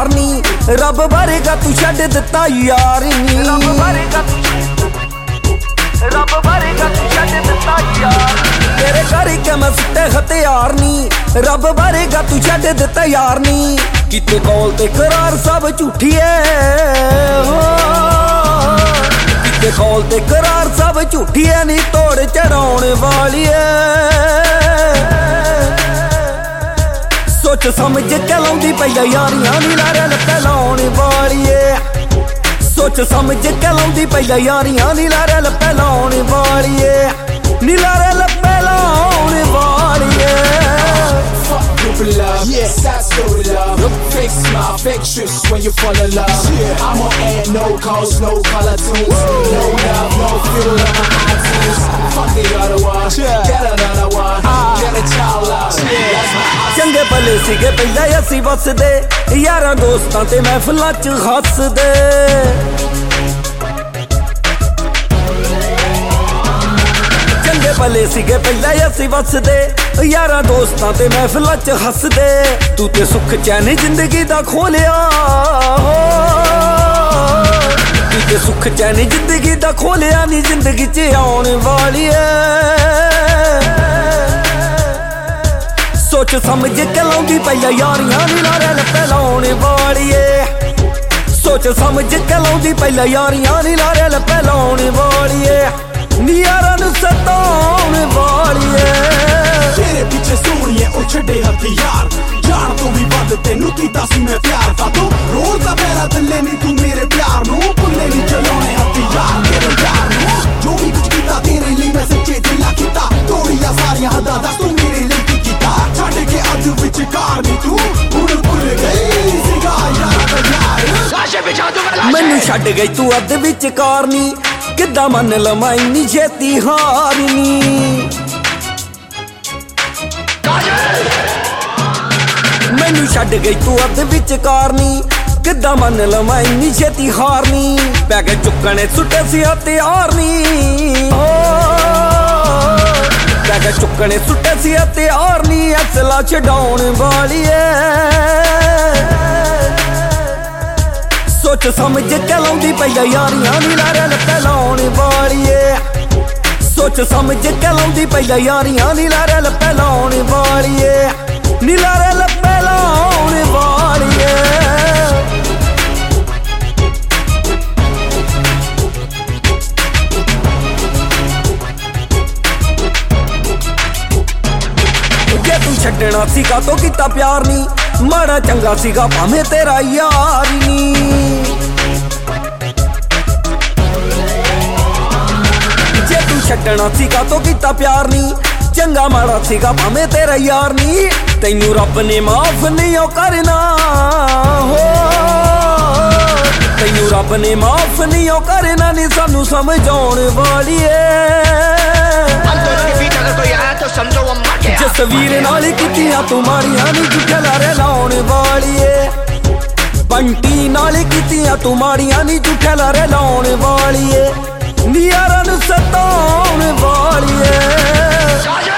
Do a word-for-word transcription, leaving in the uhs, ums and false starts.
यार नी रब भरेगा तू छड्ड दिता यार नी रब भरेगा रब भरेगा तू छड्ड दिता यार तेरे करके मैं सुट्टे हथियार नी रब भरेगा तू छड्ड दिता यार नी किते कौल ते करार सब झूठी है किते कौल ते करार सब झूठी है नी तोड़ चढ़ाने वाली है सोच समझ के लाउंदी पईया यारियां नी लारे लप्पे लाउने वाली है सोच समझ के लाउंदी पईया यारियां नी लारे लप्पे लाउने वाली है नी लारे लप्पे लाउने वाली है love, yeah, sad story love. Look, fake smile, fake tricks when you fall in love. Yeah. I'm on air, no calls, no color tunes. Woo. No love, no feel on my iTunes. Fuck the other one, yeah. Get another one, ah. Get a child love, yeah. That's my house. चंगे भले सीगे पहले असी बसदे यारां दोस्तां ते महफिलां च हसदे चंगे भले सीगे पहले असी बसदे यारां दोस्तां ते महफिलां च हसदे तू ते सुख चैन जिंदगी दा खोलिया तू ते सुख चैन जिंदगी दा खोलिया नी जिंदगी च आउण वाली है सोच समझ के लाउंदी पईया यारियां नी लारे लप्पे लाउने वाली है सोच समझ के लाउंदी पईया यारियां नी लारे लप्पे लाउने वाली है नी यारां नूं सताउण वाली है तेरे पीछे सोहणिए ओ छड्डे हथियार जान तो भी वध तेनू कीता सी मैं प्यार दा तू रोल दा मेरा दिले नी तू मेरे प्यार नू भुल्ले नी चलाउने हथियार तेरे यार नू जो भी कुछ कीता तेरे लिए मैं सच्चे दिल नाल कीता तोड़िया सारियां हदां दस तू मेरे लिए की कीता छड्ड के अज विच कार नी तू हुण भुल गई सीगा यार दा यार लाशे बिछा दूं मैं मैनू छड्ड गई तू अध विच कार नी किद्दां मन लवां इन्नी छेती हार नी मैनू छड्ड गई तू अध विच कार नी किद्दां मन लवां इन्नी छेती हार नी पै गए चुक्कने सुट्टे सी हथियार नी पै गए चुक्कने सुट्टे सी हथियार नी असला छडाउण वाली है सोच समझ के लाउंदी पईया यारियां नी लारे लप्पे लाउणे वाली है सोच समझ के लाउंदी पईया यारियां नी लारे लप्पे लाउणे वाली है नी लारे लप्पे लाउणे वाली है जे तू छड्डना सीगा तो कीता प्यार नी माड़ा चंगा सीगा भावें तेरा यार नी जे तू छड्डना सीगा तो कीता प्यार नी चंगा माड़ा सीगा भावें तेरा यार नी तैनू रब ने माफ नहीं ओ करना हो तैनू रब ने माफ नहीं ओ करना नी सानू समझाउण वाली है जसवीर नाल कीतियां तू माड़ियां नी झूठे लारे लाउण वाली है बंटी नाल कीतियां तू माड़ियां नी झूठे लारे लाउण वाली है नी यारां नूं सताउण वाली है